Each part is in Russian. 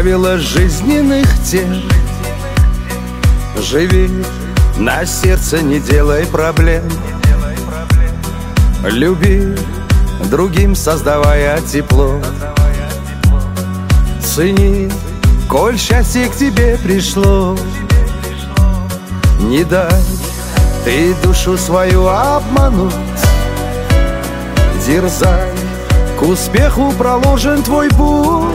правила жизненных тех. Живи, на сердце не делай проблем. Люби, другим создавая тепло. Цени, коль счастье к тебе пришло. Не дай ты душу свою обмануть. Дерзай, к успеху проложен твой путь.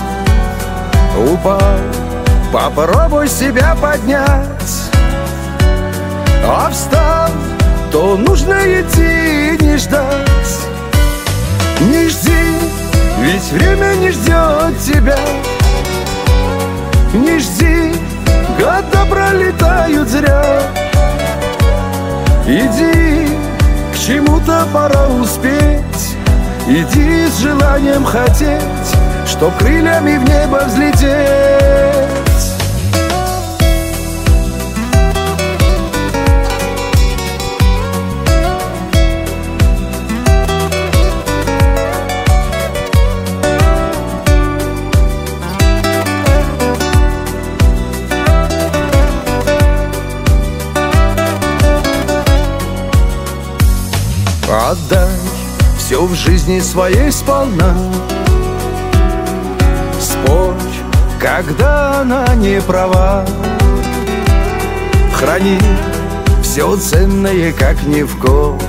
Упал, попробуй себя поднять. А встав, то нужно идти и не ждать. Не жди, ведь время не ждет тебя. Не жди, года пролетают зря. Иди, к чему-то пора успеть. Иди с желанием хотеть, чтоб крыльями в небо взлететь. Отдай все в жизни своей сполна. Спорь, когда она не права. Храни все ценное, как ни в ком.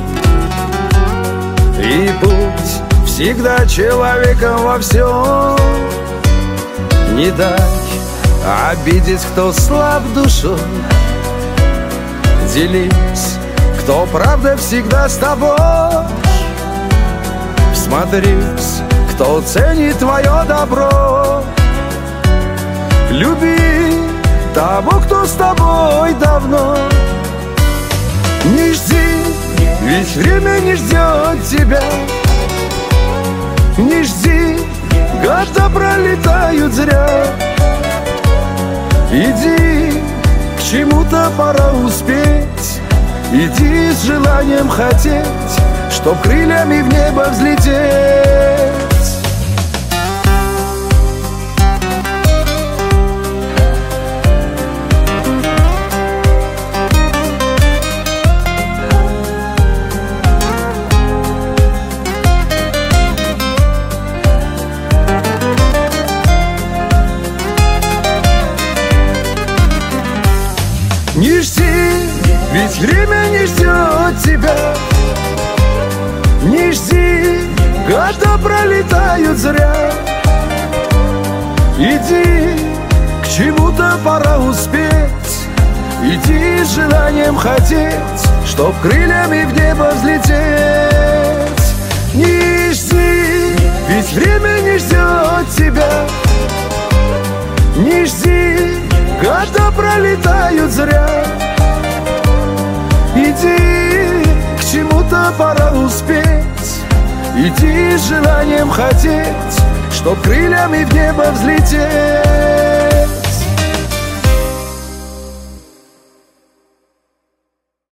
И будь всегда человеком во всем. Не дай обидеть, кто слаб душой. Делись, кто правда всегда с тобой. Всмотрись, кто ценит твое добро. Люби того, кто с тобой давно. Не жди, ведь время не ждет тебя. Не жди, года пролетают зря. Иди, к чему-то пора успеть. Иди с желанием хотеть, чтоб крыльями в небо взлететь. Не жди, ведь время не ждет тебя. Не жди, года пролетают зря. Иди, к чему-то пора успеть. Иди с желанием хотеть, чтоб крыльями в небо взлететь. Не жди, ведь время не ждет тебя. Не жди, года пролетают зря. Иди, к чему-то пора успеть. Иди с желанием хотеть, чтоб крыльями в небо взлететь.